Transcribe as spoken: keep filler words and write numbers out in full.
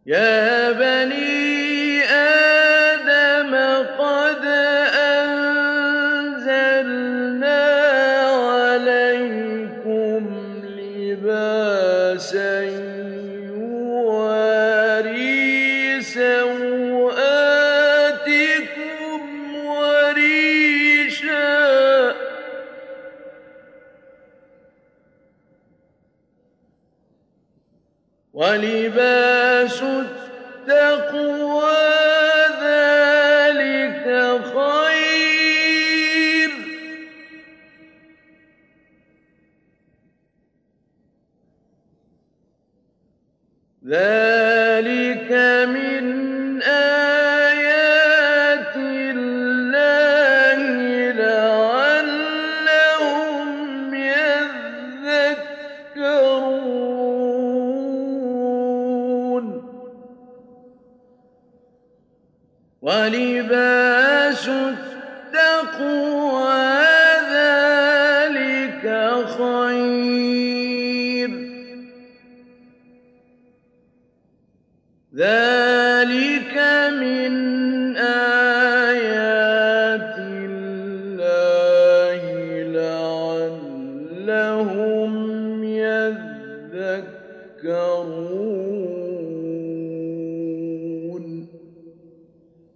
يا بني آدم قد أنزلنا عليكم لباسا يواري سوآتكم وريشا ولباس التقوى ذلك خير ذلك من آيات الله لعلهم يذكرون ولباس التقوى ذلك خير ذلك من آيات الله لعلهم يذكرون